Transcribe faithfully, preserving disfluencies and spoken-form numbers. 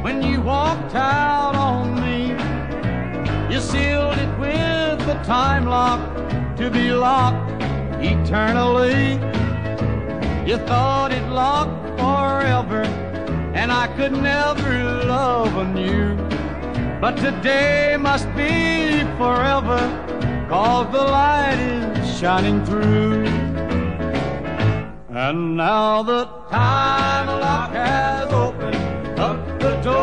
when you walked out on me. You sealed it with the time lock to be locked eternally. You thought it locked forever, and I could never love anew. But today must be forever, 'cause the light is shining through. And now the time lock has opened up the door